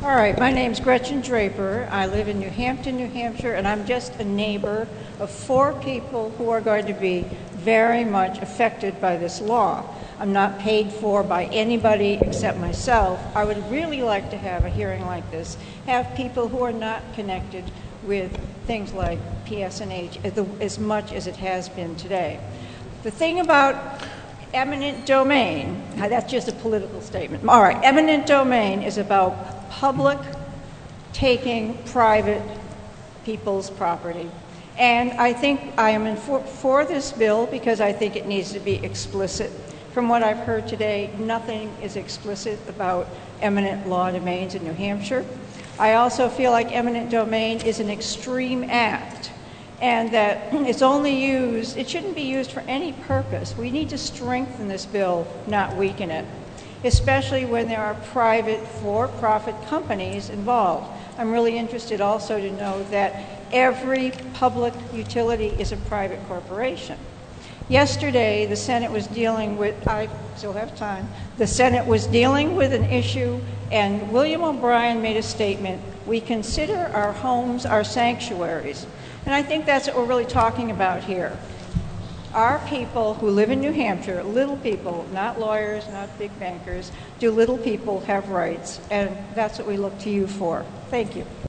All right, my name's Gretchen Draper. I live in New Hampton, New Hampshire, and I'm just a neighbor of 4 people who are going to be very much affected by this law. I'm not paid for by anybody except myself. I would really like to have a hearing like this, have people who are not connected with things like PSNH as much as it has been today. The thing about eminent domain, that's just a political statement. All right, eminent domain is about public taking private people's property. And I think I am for this bill because I think it needs to be explicit. From what I've heard today, nothing is explicit about eminent law domains in New Hampshire. I also feel like eminent domain is an extreme act and that it's only used, it shouldn't be used for any purpose. We need to strengthen this bill, not weaken it, especially when there are private for-profit companies involved. I'm really interested also to know that every public utility is a private corporation. Yesterday, the Senate was dealing with, I still have time, the Senate was dealing with an issue and William O'Brien made a statement, we consider our homes our sanctuaries. And I think that's what we're really talking about here. Our people who live in New Hampshire, little people, not lawyers, not big bankers, do little people have rights? And that's what we look to you for. Thank you.